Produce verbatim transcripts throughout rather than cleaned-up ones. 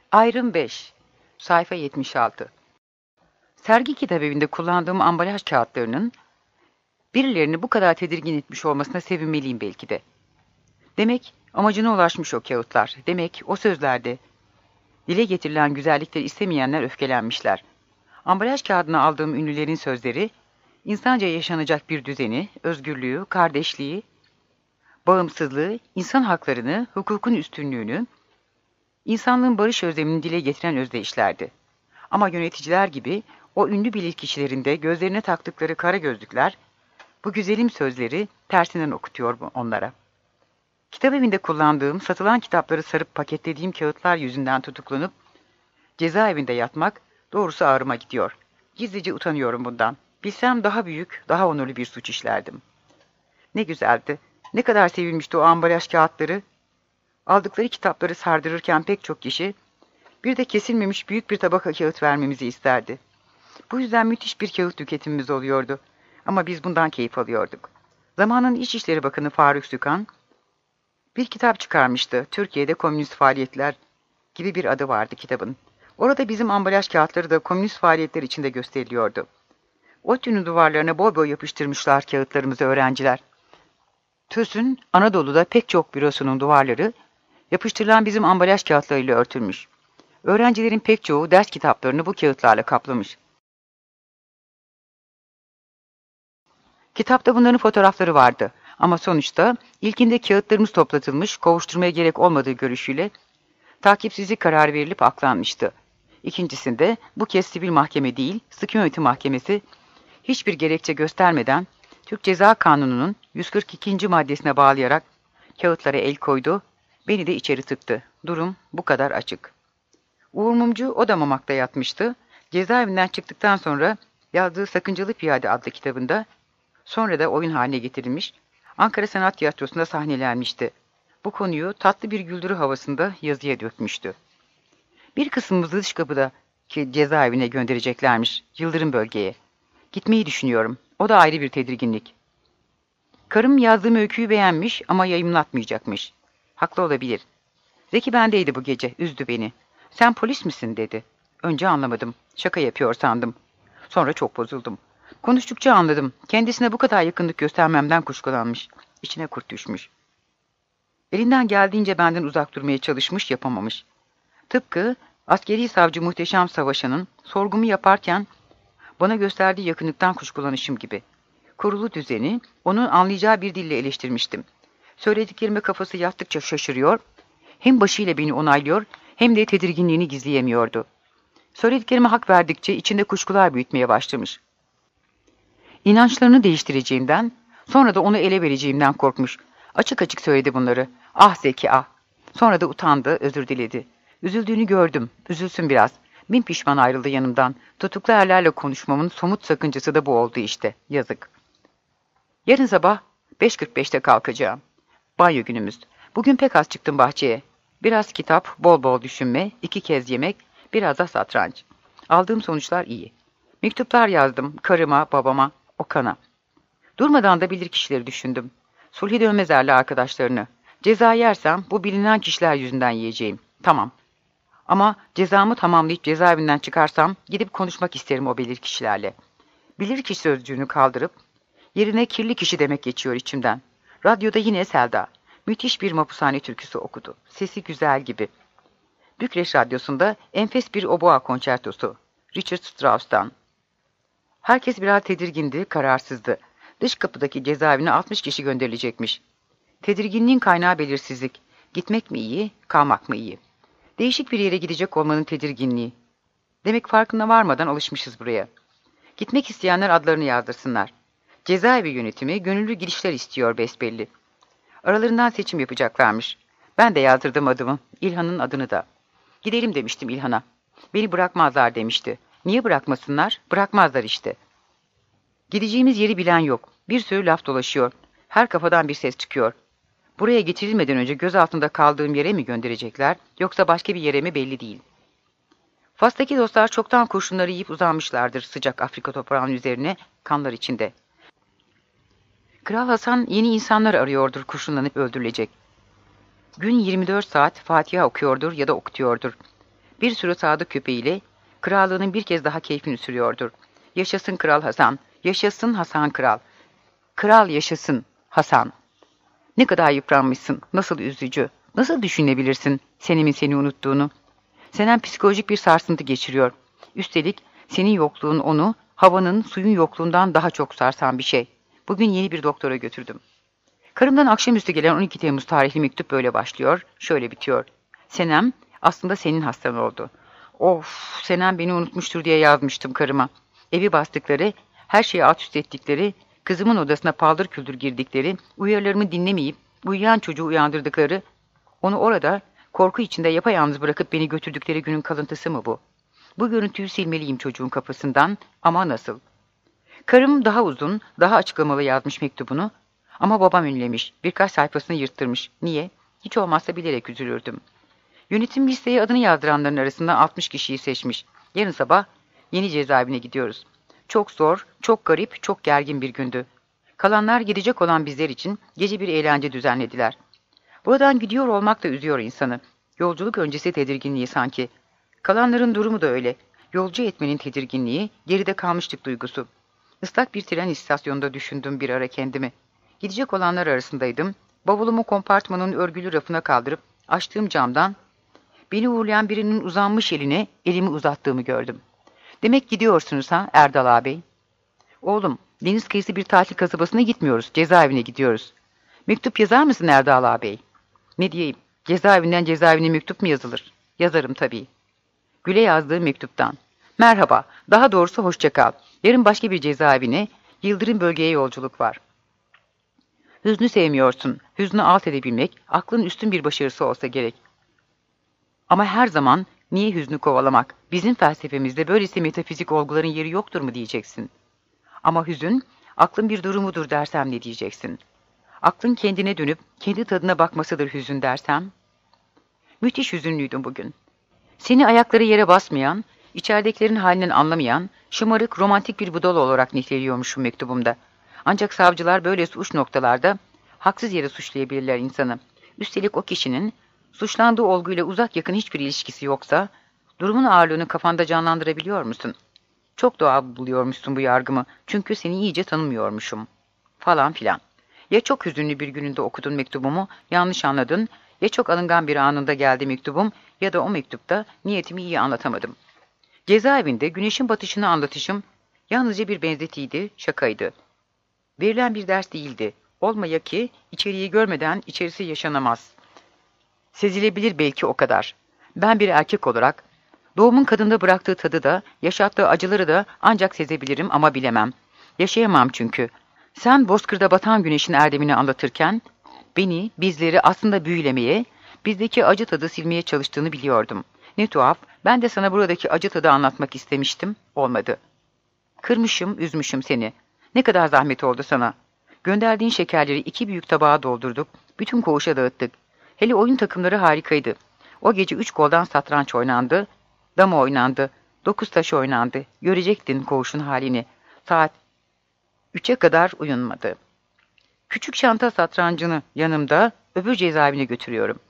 Ayrım beş. Sayfa yetmiş altı. Sergi kitabevinde kullandığım ambalaj kağıtlarının birilerini bu kadar tedirgin etmiş olmasına sevinmeliyim belki de. Demek amacına ulaşmış o kağıtlar. Demek o sözlerde dile getirilen güzellikleri istemeyenler öfkelenmişler. Ambalaj kağıdına aldığım ünlülerin sözleri, insanca yaşanacak bir düzeni, özgürlüğü, kardeşliği, bağımsızlığı, insan haklarını, hukukun üstünlüğünü, insanlığın barış özlemini dile getiren özdeyişlerdi. Ama yöneticiler gibi o ünlü bilirkişilerin de gözlerine taktıkları kara gözlükler, bu güzelim sözleri tersinden okutuyor onlara. Kitabevinde kullandığım, satılan kitapları sarıp paketlediğim kağıtlar yüzünden tutuklanıp cezaevinde yatmak doğrusu ağrıma gidiyor. Gizlice utanıyorum bundan. Bilsem daha büyük, daha onurlu bir suç işlerdim. Ne güzeldi. Ne kadar sevilmişti o ambalaj kağıtları. Aldıkları kitapları sardırırken pek çok kişi bir de kesilmemiş büyük bir tabaka kağıt vermemizi isterdi. Bu yüzden müthiş bir kağıt tüketimimiz oluyordu. Ama biz bundan keyif alıyorduk. Zamanın İçişleri Bakanı Faruk Sükan bir kitap çıkarmıştı. Türkiye'de Komünist Faaliyetler gibi bir adı vardı kitabın. Orada bizim ambalaj kağıtları da komünist faaliyetler içinde gösteriliyordu. ODTÜ'nün duvarlarına boy boy yapıştırmışlar kağıtlarımızı öğrenciler. TÜS'ün Anadolu'da pek çok bürosunun duvarları yapıştırılan bizim ambalaj kağıtlarıyla örtülmüş. Öğrencilerin pek çoğu ders kitaplarını bu kağıtlarla kaplamış. Kitapta bunların fotoğrafları vardı ama sonuçta ilkinde kağıtlarımız toplatılmış, kovuşturmaya gerek olmadığı görüşüyle takipsizlik kararı verilip aklanmıştı. İkincisinde bu kez sivil mahkeme değil, sıkı yönetim mahkemesi hiçbir gerekçe göstermeden Türk Ceza Kanunu'nun yüz kırk ikinci maddesine bağlayarak kağıtlara el koydu, beni de içeri tıktı. Durum bu kadar açık. Uğur Mumcu o da Mamak'ta yatmıştı. Cezaevinden çıktıktan sonra yazdığı Sakıncalı Piyade adlı kitabında, sonra da oyun haline getirilmiş, Ankara Sanat Tiyatrosu'nda sahnelenmişti. Bu konuyu tatlı bir güldürü havasında yazıya dökmüştü. Bir kısmımızı dış kapıda ki cezaevine göndereceklermiş, Yıldırım bölgeye. Gitmeyi düşünüyorum. O da ayrı bir tedirginlik. Karım yazdığım öyküyü beğenmiş ama yayımlatmayacakmış. Haklı olabilir. Zeki bendeydi bu gece, üzdü beni. Sen polis misin dedi. Önce anlamadım. Şaka yapıyor sandım. Sonra çok bozuldum. Konuştukça anladım. Kendisine bu kadar yakınlık göstermemden kuşkulanmış. İçine kurt düşmüş. Elinden geldiğince benden uzak durmaya çalışmış, yapamamış. Tıpkı askeri savcı Muhteşem Savaşan'ın sorgumu yaparken bana gösterdiği yakınlıktan kuşkulanışım gibi. Kurulu düzeni onun anlayacağı bir dille eleştirmiştim. Söylediklerime kafası yattıkça şaşırıyor, hem başıyla beni onaylıyor hem de tedirginliğini gizleyemiyordu. Söylediklerime hak verdikçe içinde kuşkular büyütmeye başlamış. İnançlarını değiştireceğimden, sonra da onu ele vereceğimden korkmuş. Açık açık söyledi bunları. Ah Zeki ah. Sonra da utandı, özür diledi. Üzüldüğünü gördüm. Üzülsün biraz. Bin pişman ayrıldı yanımdan. Tutuklu erlerle konuşmamın somut sakıncası da bu oldu işte. Yazık. Yarın sabah beş kırk beşte kalkacağım. Banyo günümüz. Bugün pek az çıktım bahçeye. Biraz kitap, bol bol düşünme, iki kez yemek, biraz da satranç. Aldığım sonuçlar iyi. Mektuplar yazdım karıma, babama, Okan'a. Durmadan da bilirkişileri düşündüm. Sulhi Dönmezer'le arkadaşlarını. Ceza yersem bu bilinen kişiler yüzünden yiyeceğim. Tamam. Ama cezamı tamamlayıp cezaevinden çıkarsam gidip konuşmak isterim o bilirkişilerle. Bilirkişi sözcüğünü kaldırıp yerine kirli kişi demek geçiyor içimden. Radyoda yine Selda. Müthiş bir mapushane türküsü okudu. Sesi güzel gibi. Bükreş Radyosu'nda enfes bir oboa konçertosu. Richard Strauss'tan. Herkes biraz tedirgindi, kararsızdı. Dış kapıdaki cezaevine altmış kişi gönderilecekmiş. Tedirginliğin kaynağı belirsizlik. Gitmek mi iyi, kalmak mı iyi? Değişik bir yere gidecek olmanın tedirginliği. Demek farkına varmadan alışmışız buraya. Gitmek isteyenler adlarını yazdırsınlar. Cezaevi yönetimi gönüllü gidişler istiyor besbelli. Aralarından seçim yapacaklarmış. Ben de yazdırdım adımı, İlhan'ın adını da. Gidelim demiştim İlhan'a. Beni bırakmazlar demişti. Niye bırakmasınlar? Bırakmazlar işte. Gideceğimiz yeri bilen yok. Bir sürü laf dolaşıyor. Her kafadan bir ses çıkıyor. Buraya getirilmeden önce göz altında kaldığım yere mi gönderecekler, yoksa başka bir yere mi belli değil. Fas'taki dostlar çoktan kurşunları yiyip uzanmışlardır sıcak Afrika toprağının üzerine, kanlar içinde. Kral Hasan yeni insanlar arıyordur kurşunlanıp öldürülecek. Gün yirmi dört saat Fatiha okuyordur ya da okutuyordur. Bir sürü sadık köpeğiyle krallığının bir kez daha keyfini sürüyordur. Yaşasın Kral Hasan, yaşasın Hasan Kral. Kral yaşasın Hasan. Ne kadar yıpranmışsın, nasıl üzücü, nasıl düşünebilirsin Senem'in seni unuttuğunu? Senem psikolojik bir sarsıntı geçiriyor. Üstelik senin yokluğun onu, havanın, suyun yokluğundan daha çok sarsan bir şey. Bugün yeni bir doktora götürdüm. Karımdan akşamüstü gelen on iki Temmuz tarihli mektup böyle başlıyor, şöyle bitiyor. Senem, aslında senin hastan oldu. Of, Senem beni unutmuştur diye yazmıştım karıma. Evi bastıkları, her şeyi alt üst ettikleri, kızımın odasına paldır küldür girdikleri, uyarılarımı dinlemeyip uyuyan çocuğu uyandırdıkları, onu orada korku içinde yapayalnız bırakıp beni götürdükleri günün kalıntısı mı bu? Bu görüntüyü silmeliyim çocuğun kafasından ama nasıl? Karım daha uzun, daha açıklamalı yazmış mektubunu ama babam ünlemiş, birkaç sayfasını yırttırmış. Niye? Hiç olmazsa bilerek üzülürdüm. Yönetim listeye adını yazdıranların arasından altmış kişiyi seçmiş. Yarın sabah yeni cezaevine gidiyoruz. Çok zor, çok garip, çok gergin bir gündü. Kalanlar gidecek olan bizler için gece bir eğlence düzenlediler. Buradan gidiyor olmak da üzüyor insanı. Yolculuk öncesi tedirginliği sanki. Kalanların durumu da öyle. Yolcu etmenin tedirginliği, geride kalmışlık duygusu. Islak bir tren istasyonunda düşündüm bir ara kendimi. Gidecek olanlar arasındaydım. Bavulumu kompartmanın örgülü rafına kaldırıp açtığım camdan beni uğurlayan birinin uzanmış eline elimi uzattığımı gördüm. Demek gidiyorsunuz ha Erdal ağabey? Oğlum, deniz kıyısı bir tatil kasabasına gitmiyoruz, cezaevine gidiyoruz. Mektup yazar mısın Erdal ağabey? Ne diyeyim, cezaevinden cezaevine mektup mu yazılır? Yazarım tabii. Gül'e yazdığım mektuptan. Merhaba, daha doğrusu hoşça kal. Yarın başka bir cezaevine, Yıldırım bölgeye yolculuk var. Hüznü sevmiyorsun. Hüznü alt edebilmek, aklın üstün bir başarısı olsa gerek. Ama her zaman niye hüznü kovalamak? Bizim felsefemizde böylesi metafizik olguların yeri yoktur mu diyeceksin. Ama hüzün, aklın bir durumudur dersem ne diyeceksin? Aklın kendine dönüp kendi tadına bakmasıdır hüzün dersem? Müthiş hüzünlüydüm bugün. Seni ayakları yere basmayan, içeridekilerin halinden anlamayan, şımarık, romantik bir budala olarak niteliyormuşum mektubumda. Ancak savcılar böylesi uç noktalarda haksız yere suçlayabilirler insanı. Üstelik o kişinin suçlandığı olguyla uzak yakın hiçbir ilişkisi yoksa, durumun ağırlığını kafanda canlandırabiliyor musun? Çok doğal buluyormuşsun bu yargımı, çünkü seni iyice tanımıyormuşum. Falan filan. Ya çok hüzünlü bir gününde okudun mektubumu, yanlış anladın, ya çok alıngan bir anında geldi mektubum, ya da o mektupta niyetimi iyi anlatamadım. Cezaevinde güneşin batışını anlatışım yalnızca bir benzetiydi, şakaydı. Verilen bir ders değildi. Olmaya ki içeriği görmeden içerisi yaşanamaz. Sezilebilir belki o kadar. Ben bir erkek olarak doğumun kadında bıraktığı tadı da, yaşattığı acıları da ancak sezebilirim ama bilemem. Yaşayamam çünkü. Sen bozkırda batan güneşin erdemini anlatırken, beni, bizleri aslında büyülemeye, bizdeki acı tadı silmeye çalıştığını biliyordum. Ne tuhaf, ben de sana buradaki acı tadı anlatmak istemiştim, olmadı. Kırmışım, üzmüşüm seni. Ne kadar zahmet oldu sana. Gönderdiğin şekerleri iki büyük tabağa doldurduk, bütün koğuşa dağıttık. Hele oyun takımları harikaydı. O gece üç goldan satranç oynandı, dama oynandı, dokuz taş oynandı. Görecektin koğuşun halini. Saat üçe kadar uyunmadı. Küçük çanta satrancını yanımda, öbür cezaevine götürüyorum.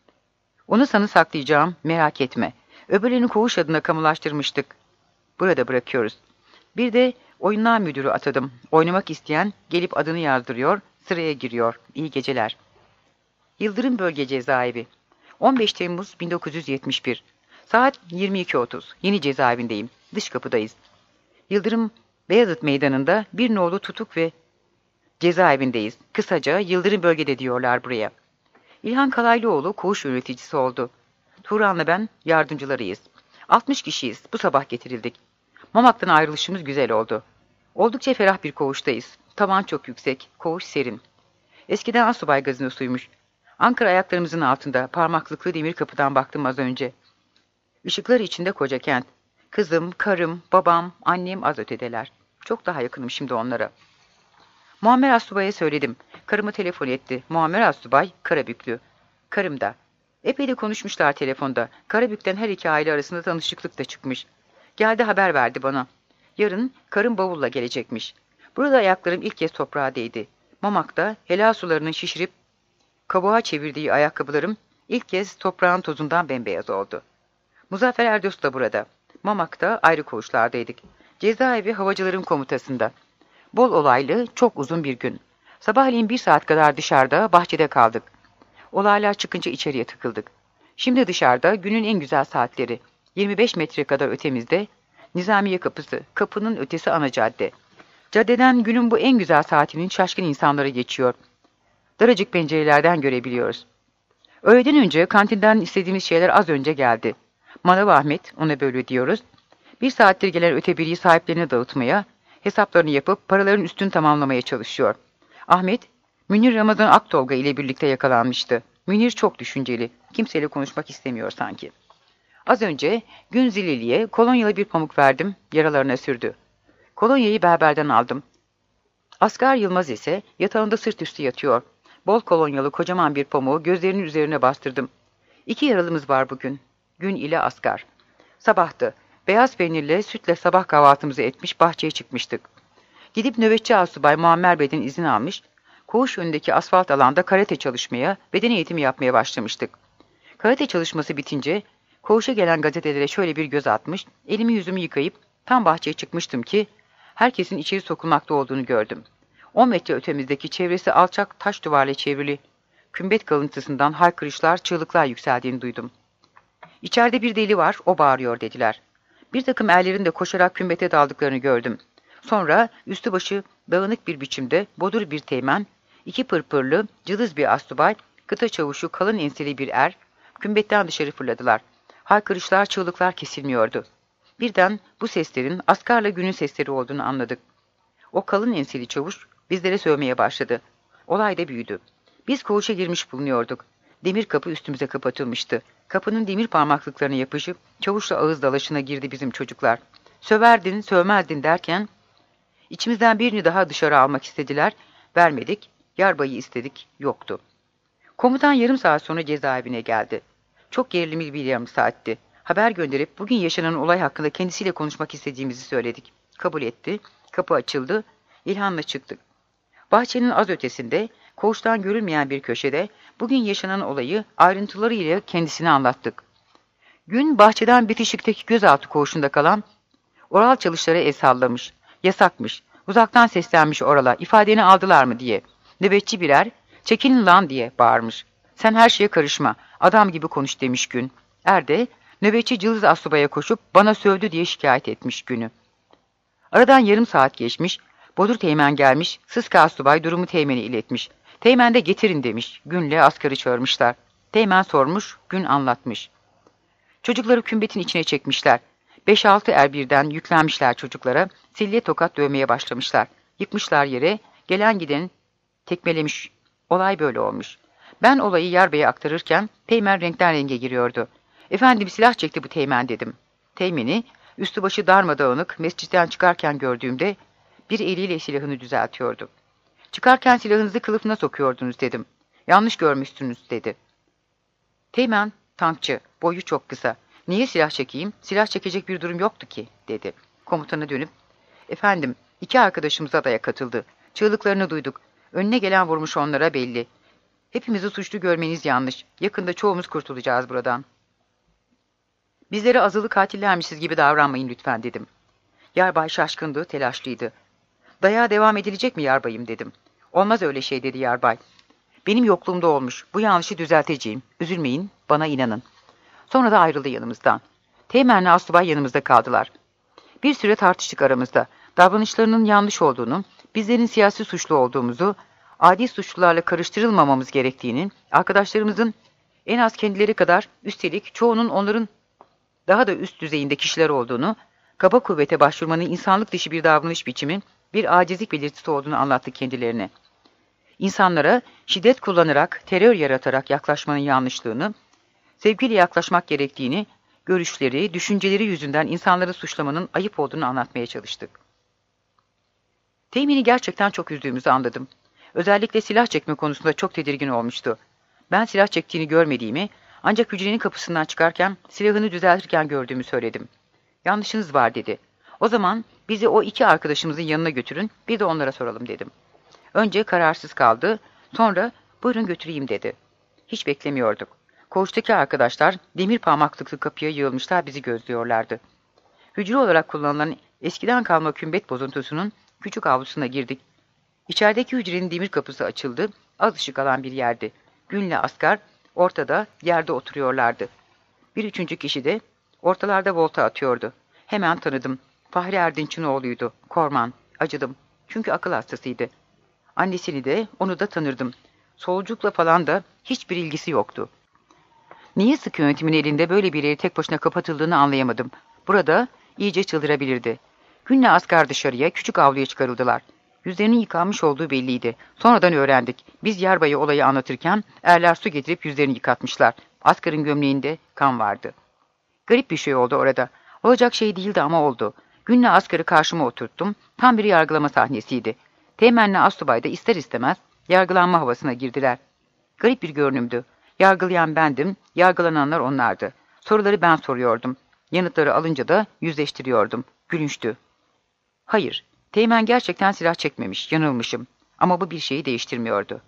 Onu sana saklayacağım, merak etme. Öbürlerini koğuş adına kamulaştırmıştık. Burada bırakıyoruz. Bir de oyunlar müdürü atadım. Oynamak isteyen gelip adını yazdırıyor, sıraya giriyor. İyi geceler. Yıldırım Bölge Cezaevi. on beş Temmuz bin dokuz yüz yetmiş bir. Saat yirmi iki otuz. Yeni cezaevindeyim. Dış kapıdayız. Yıldırım Beyazıt Meydanı'nda bir nolu tutuk ve cezaevindeyiz. Kısaca Yıldırım Bölgede diyorlar buraya. İlhan Kalaylıoğlu koğuş yöneticisi oldu. Turan'la ben yardımcılarıyız. altmış kişiyiz. Bu sabah getirildik. Mamak'tan ayrılışımız güzel oldu. Oldukça ferah bir koğuştayız. Tavan çok yüksek, koğuş serin. Eskiden asubay gazinosuymuş. Ankara ayaklarımızın altında, parmaklıklı demir kapıdan baktım az önce. Işıklar içinde koca kent. Kızım, karım, babam, annem az ötedeler. Çok daha yakınım şimdi onlara. Muammer Asubay'a söyledim. Karımı telefon etti. Muammer Asubay, Karabüklü. Karım da. Epey de konuşmuşlar telefonda. Karabük'ten her iki aile arasında tanışıklık da çıkmış. Geldi haber verdi bana. Yarın karım bavulla gelecekmiş. Burada ayaklarım ilk kez toprağa değdi. Mamak'ta helal sularının şişirip kabuğa çevirdiği ayakkabılarım ilk kez toprağın tozundan bembeyaz oldu. Muzaffer Erdoğan da burada. Mamak'ta ayrı koğuşlardaydık. Cezaevi havacıların komutasında. Bol olaylı, çok uzun bir gün. Sabahleyin bir saat kadar dışarıda, bahçede kaldık. Olaylar çıkınca içeriye tıkıldık. Şimdi dışarıda günün en güzel saatleri. yirmi beş metre kadar ötemizde Nizamiye kapısı, kapının ötesi ana cadde. Caddeden günün bu en güzel saatinin şaşkın insanları geçiyor. Daracık pencerelerden görebiliyoruz. Öğleden önce kantinden istediğimiz şeyler az önce geldi. Manav Ahmet, ona böyle diyoruz, bir saattir gelen öteberiyi sahiplerine dağıtmaya, hesaplarını yapıp paraların üstünü tamamlamaya çalışıyor. Ahmet, Münir Ramazan Aktolga ile birlikte yakalanmıştı. Münir çok düşünceli, kimseyle konuşmak istemiyor sanki. Az önce Gün Zileli'ye kolonyalı bir pamuk verdim, yaralarına sürdü. Kolonyayı berberden aldım. Asgar Yılmaz ise yatağında sırt üstü yatıyor. Bol kolonyalı kocaman bir pamuğu gözlerinin üzerine bastırdım. İki yaralımız var bugün. Gün ile Asgar. Sabahtı. Beyaz peynirle, sütle sabah kahvaltımızı etmiş, bahçeye çıkmıştık. Gidip nöbetçi asubay Muammer Bey'den izin almış, koğuş önündeki asfalt alanda karate çalışmaya, beden eğitimi yapmaya başlamıştık. Karate çalışması bitince, koğuşa gelen gazetelere şöyle bir göz atmış, elimi yüzümü yıkayıp tam bahçeye çıkmıştım ki, herkesin içeri sokulmakta olduğunu gördüm. On metre ötemizdeki çevresi alçak taş duvarla çevrili, kümbet kalıntısından haykırışlar, çığlıklar yükseldiğini duydum. İçeride bir deli var, o bağırıyor dediler. Bir takım erlerin de koşarak kümbete daldıklarını gördüm. Sonra üstü başı dağınık bir biçimde bodur bir teğmen, iki pırpırlı, cılız bir astubay, kıta çavuşu kalın enseli bir er, kümbetten dışarı fırladılar. Haykırışlar, çığlıklar kesilmiyordu. Birden bu seslerin Asgar'la Gün'ün sesleri olduğunu anladık. O kalın enseli çavuş bizlere sövmeye başladı. Olay da büyüdü. Biz koğuşa girmiş bulunuyorduk. Demir kapı üstümüze kapatılmıştı. Kapının demir parmaklıklarına yapışıp çavuşla ağız dalaşına girdi bizim çocuklar. Söverdin, sövmezdin derken içimizden birini daha dışarı almak istediler. Vermedik. Yarbayı istedik. Yoktu. Komutan yarım saat sonra cezaevine geldi. Çok gerilimli bir yarım saatti. Haber gönderip bugün yaşanan olay hakkında kendisiyle konuşmak istediğimizi söyledik. Kabul etti. Kapı açıldı. İlhan'la çıktık. Bahçenin az ötesinde, koğuştan görülmeyen bir köşede bugün yaşanan olayı ayrıntılarıyla kendisine anlattık. Gün bahçeden bitişikteki gözaltı koğuşunda kalan oral çalışlara el sallamış, yasakmış, uzaktan seslenmiş orala, ifadeni aldılar mı diye. Nöbetçi birer, çekinin lan diye bağırmış. Sen her şeye karışma, adam gibi konuş demiş Gün. Er de, nöbetçi cılız asubaya koşup bana sövdü diye şikayet etmiş Gün'ü. Aradan yarım saat geçmiş, Bodur Teğmen gelmiş, Sıska asubay durumu Teğmen'e iletmiş. Teğmen de getirin demiş, Gün'le askarı çağırmışlar. Teğmen sormuş, Gün anlatmış. Çocukları kümbetin içine çekmişler. Beş altı er birden yüklenmişler çocuklara, silye tokat dövmeye başlamışlar. Yıkmışlar yere, gelen giden tekmelemiş. Olay böyle olmuş. Ben olayı Yarbey'e aktarırken Teğmen renkten renge giriyordu. Efendim silah çekti bu Teğmen dedim. Teğmen'i üstü başı darmadağınık mescitten çıkarken gördüğümde bir eliyle silahını düzeltiyordu. Çıkarken silahınızı kılıfına sokuyordunuz dedim. Yanlış görmüşsünüz dedi. Teğmen tankçı, boyu çok kısa. Niye silah çekeyim? Silah çekecek bir durum yoktu ki dedi. Komutana dönüp efendim iki arkadaşımız adaya katıldı. Çığlıklarını duyduk. Önüne gelen vurmuş onlara belli. Hepimizi suçlu görmeniz yanlış. Yakında çoğumuz kurtulacağız buradan. Bizlere azılı katillermişiz gibi davranmayın lütfen dedim. Yarbay şaşkındı, telaşlıydı. Dayağa devam edilecek mi yarbayım dedim. Olmaz öyle şey dedi yarbay. Benim yokluğumda olmuş. Bu yanlışı düzelteceğim. Üzülmeyin, bana inanın. Sonra da ayrıldı yanımızdan. Teğmen'le asubay yanımızda kaldılar. Bir süre tartıştık aramızda. Davranışlarının yanlış olduğunu, bizlerin siyasi suçlu olduğumuzu, adi suçlularla karıştırılmamamız gerektiğini, arkadaşlarımızın en az kendileri kadar, üstelik çoğunun onların daha da üst düzeyinde kişiler olduğunu, kaba kuvvete başvurmanın insanlık dışı bir davranış biçimi, bir acizlik belirtisi olduğunu anlattık kendilerine. İnsanlara şiddet kullanarak, terör yaratarak yaklaşmanın yanlışlığını, sevgiyle yaklaşmak gerektiğini, görüşleri, düşünceleri yüzünden insanları suçlamanın ayıp olduğunu anlatmaya çalıştık. Teğmen'i gerçekten çok üzdüğümüzü anladım. Özellikle silah çekme konusunda çok tedirgin olmuştu. Ben silah çektiğini görmediğimi, ancak hücrenin kapısından çıkarken silahını düzeltirken gördüğümü söyledim. Yanlışınız var dedi. O zaman bizi o iki arkadaşımızın yanına götürün, bir de onlara soralım dedim. Önce kararsız kaldı, sonra buyurun götüreyim dedi. Hiç beklemiyorduk. Koğuştaki arkadaşlar demir parmaklıklı kapıya yığılmışlar bizi gözlüyorlardı. Hücre olarak kullanılan eskiden kalma kümbet bozuntusunun küçük avlusuna girdik. İçerideki hücrenin demir kapısı açıldı, az ışık alan bir yerdi. Gün'le Asgar ortada yerde oturuyorlardı. Bir üçüncü kişi de ortalarda volta atıyordu. Hemen tanıdım. Fahri Erdinç'in oğluydu. Korman. Acıdım. Çünkü akıl hastasıydı. Annesini de onu da tanırdım. Solculukla falan da hiçbir ilgisi yoktu. Niye sık yönetimin elinde böyle bir yeri tek başına kapatıldığını anlayamadım. Burada iyice çıldırabilirdi. Gün'le Asgar dışarıya, küçük avluya çıkarıldılar. Yüzlerinin yıkanmış olduğu belliydi. Sonradan öğrendik. Biz Yarbay'a olayı anlatırken erler su getirip yüzlerini yıkatmışlar. Asgar'ın gömleğinde kan vardı. Garip bir şey oldu orada. Olacak şey değildi ama oldu. Gün'le Asgar'ı karşıma oturttum. Tam bir yargılama sahnesiydi. Teğmen'le Asubay da ister istemez yargılanma havasına girdiler. Garip bir görünümdü. Yargılayan bendim, yargılananlar onlardı. Soruları ben soruyordum. Yanıtları alınca da yüzleştiriyordum. Gülünçtü. Hayır, Teğmen gerçekten silah çekmemiş, yanılmışım. Ama bu bir şeyi değiştirmiyordu.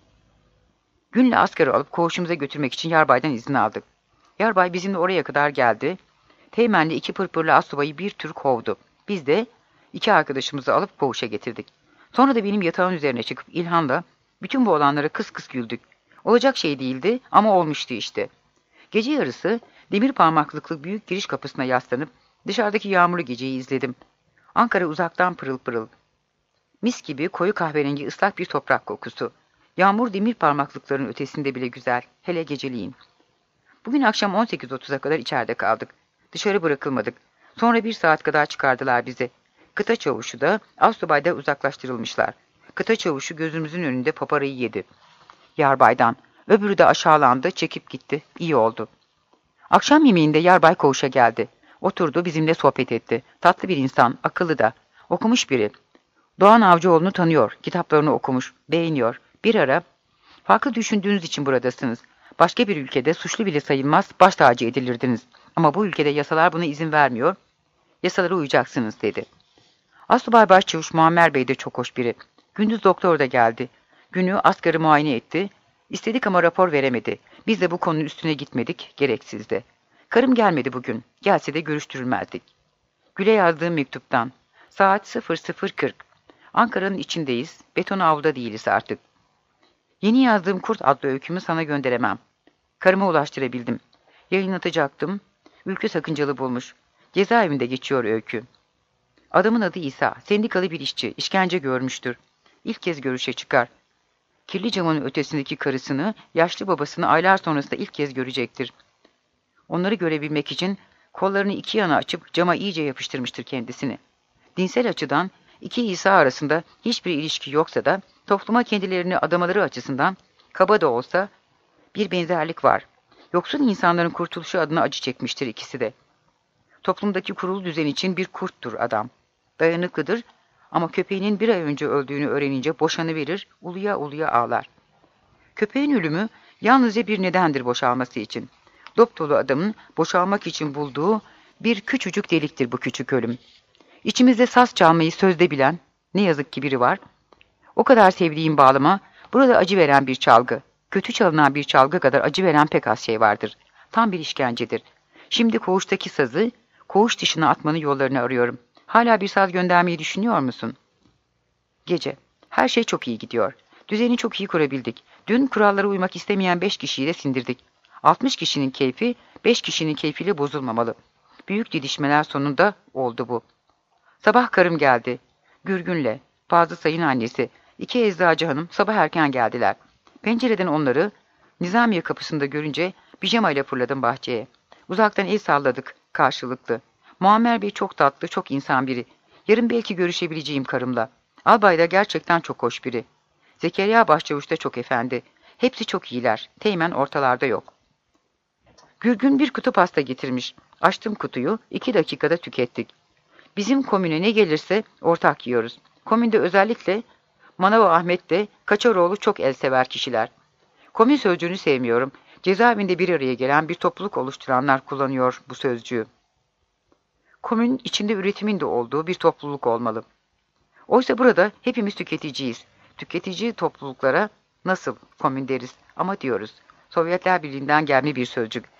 Gün'le Asgar'ı alıp koğuşumuza götürmek için Yarbay'dan izin aldık. Yarbay bizimle oraya kadar geldi. Teğmen'le iki pırpırlı asubayı bir tür kovdu. Biz de iki arkadaşımızı alıp koğuşa getirdik. Sonra da benim yatağın üzerine çıkıp İlhan'la bütün bu olanlara kıs kıs güldük. Olacak şey değildi ama olmuştu işte. Gece yarısı demir parmaklıklı büyük giriş kapısına yaslanıp dışarıdaki yağmurlu geceyi izledim. Ankara uzaktan pırıl pırıl. Mis gibi koyu kahverengi ıslak bir toprak kokusu. Yağmur demir parmaklıkların ötesinde bile güzel, hele geceliğin. Bugün akşam on sekiz otuza kadar içeride kaldık. Dışarı bırakılmadık. Sonra bir saat kadar çıkardılar bizi. Kıta çavuşu da astsubayda uzaklaştırılmışlar. Kıta çavuşu gözümüzün önünde paparayı yedi. Yarbaydan. Öbürü de aşağılandı, çekip gitti. İyi oldu. Akşam yemeğinde Yarbay koğuşa geldi. Oturdu, bizimle sohbet etti. Tatlı bir insan, akıllı da. Okumuş biri. Doğan Avcıoğlu'nu tanıyor, kitaplarını okumuş, beğeniyor. Bir ara, farklı düşündüğünüz için buradasınız. Başka bir ülkede suçlu bile sayılmaz, baş tacı edilirdiniz. Ama bu ülkede yasalar buna izin vermiyor. Yasalara uyacaksınız dedi. Asubay Başçavuş Muammer Bey de çok hoş biri. Gündüz doktor da geldi. Günü Asgar'ı muayene etti. İstedik ama rapor veremedi. Biz de bu konunun üstüne gitmedik, gereksizdi. Karım gelmedi bugün. Gelse de görüştürülmezdik. Gül'e yazdığım mektuptan. Saat sıfır sıfır kırk. Ankara'nın içindeyiz. Beton avluda değiliz artık. Yeni yazdığım Kurt adlı öykümü sana gönderemem. Karıma ulaştırabildim. Yayınlatacaktım. Ülkü sakıncalı bulmuş. Cezaevinde geçiyor öykü. Adamın adı İsa. Sendikalı bir işçi. İşkence görmüştür. İlk kez görüşe çıkar. Kirli camın ötesindeki karısını, yaşlı babasını aylar sonrasında ilk kez görecektir. Onları görebilmek için kollarını iki yana açıp cama iyice yapıştırmıştır kendisini. Dinsel açıdan iki İsa arasında hiçbir ilişki yoksa da topluma kendilerini adamaları açısından kaba da olsa bir benzerlik var. Yoksul insanların kurtuluşu adına acı çekmiştir ikisi de. Toplumdaki kurulu düzen için bir kurttur adam. Dayanıklıdır ama köpeğinin bir ay önce öldüğünü öğrenince boşanıverir, uluya uluya ağlar. Köpeğin ölümü yalnızca bir nedendir boşalması için. Dop dolu adamın boşalmak için bulduğu bir küçücük deliktir bu küçük ölüm. İçimizde saz çalmayı sözde bilen, ne yazık ki biri var. O kadar sevdiğim bağlama, burada acı veren bir çalgı. Kötü çalınan bir çalgı kadar acı veren pek az şey vardır. Tam bir işkencedir. Şimdi koğuştaki sazı, koğuş dışına atmanın yollarını arıyorum. Hala bir saz göndermeyi düşünüyor musun? Gece. Her şey çok iyi gidiyor. Düzeni çok iyi kurabildik. Dün kurallara uymak istemeyen beş kişiyi de sindirdik. Altmış kişinin keyfi, beş kişinin keyfiyle bozulmamalı. Büyük didişmeler sonunda oldu bu. Sabah karım geldi. Gürgün'le, Fazıl Say'ın annesi, iki eczacı hanım sabah erken geldiler. Pencereden onları Nizamiye kapısında görünce pijamayla fırladım bahçeye. Uzaktan el salladık, karşılıklı. Muammer Bey çok tatlı, çok insan biri. Yarın belki görüşebileceğim karımla. Albay da gerçekten çok hoş biri. Zekeriya Başçavuş da çok efendi. Hepsi çok iyiler. Teğmen ortalarda yok. Gürgün bir kutu pasta getirmiş. Açtım kutuyu, iki dakikada tükettik. Bizim komüne ne gelirse ortak yiyoruz. Komünde özellikle Manav Ahmet de Kaçaroğlu çok el sever kişiler. Komün sözcüğünü sevmiyorum. Cezaevinde bir araya gelen bir topluluk oluşturanlar kullanıyor bu sözcüğü. Komün içinde üretimin de olduğu bir topluluk olmalı. Oysa burada hepimiz tüketiciyiz. Tüketici topluluklara nasıl komün deriz ama diyoruz. Sovyetler Birliği'nden gelme bir sözcük.